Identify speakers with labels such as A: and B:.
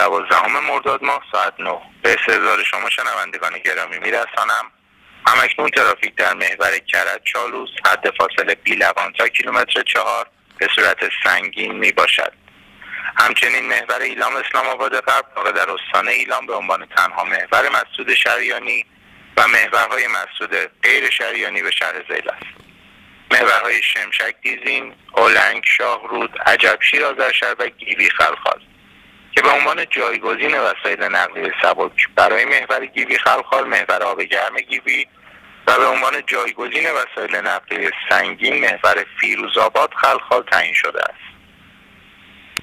A: 12 مرداد ماه ساعت 9 به استحضار شما شنوندگان گرامی میرسانم. همکنون ترافیک در محور کرج چالوس حد فاصله بیلوان تا کیلومتر 4 به صورت سنگین می باشد. همچنین محور ایلام اسلام آباد غرب واقع در استان ایلام به عنوان تنها محور مسدود شریانی و محورهای مسدود غیر شریانی به شهر زیل است. محورهای شمشک دیزین، اولنگ، شاهرود، عجبشیر آذرشهر و گیوی خلخال که به عنوان جایگزین وسایل نقلیه سبک برای محور گیوی خلخال محور آب گرم گیوی و به عنوان جایگزین وسایل نقلیه سنگین محور فیروزآباد خلخال تعیین شده است.